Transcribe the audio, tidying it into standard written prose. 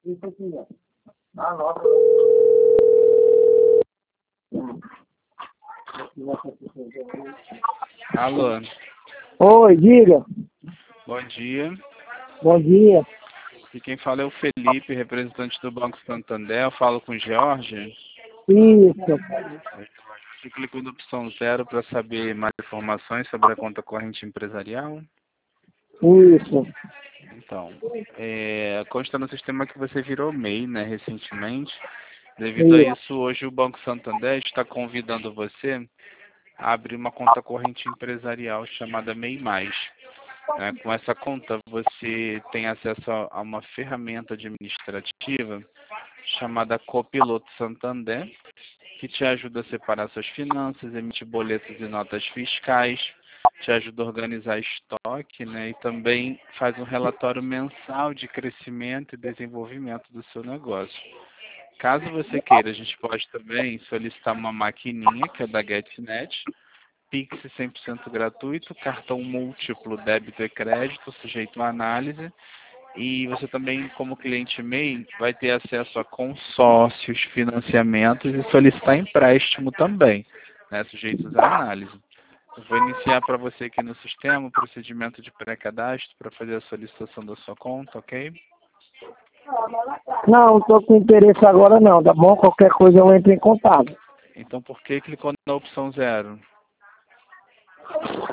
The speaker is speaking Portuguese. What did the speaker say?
Alô, Oi, diga. bom dia. Bom dia. E quem fala é o Felipe, representante do Banco Santander. Eu falo com o Jorge. Isso. Você clicou na opção 0 para saber mais informações sobre a conta corrente empresarial? Isso. Então, consta no sistema que você virou MEI, né, recentemente. Devido a isso, hoje o Banco Santander está convidando você a abrir uma conta corrente empresarial chamada MEI+. Com essa conta, você tem acesso a uma ferramenta administrativa chamada Copiloto Santander, que te ajuda a separar suas finanças, emitir boletos e notas fiscais, te ajuda a organizar estoque, né, e também faz um relatório mensal de crescimento e desenvolvimento do seu negócio. Caso você queira, a gente pode também solicitar uma maquininha, que é da GetNet, Pix 100% gratuito, cartão múltiplo, débito e crédito, sujeito à análise. E você também, como cliente MEI, vai ter acesso a consórcios, financiamentos e solicitar empréstimo também, né, sujeitos à análise. Eu vou iniciar para você aqui no sistema o procedimento de pré-cadastro para fazer a solicitação da sua conta, ok? Não estou com interesse agora não, tá bom? Qualquer coisa eu entro em contato. Então, por que clicou na opção 0?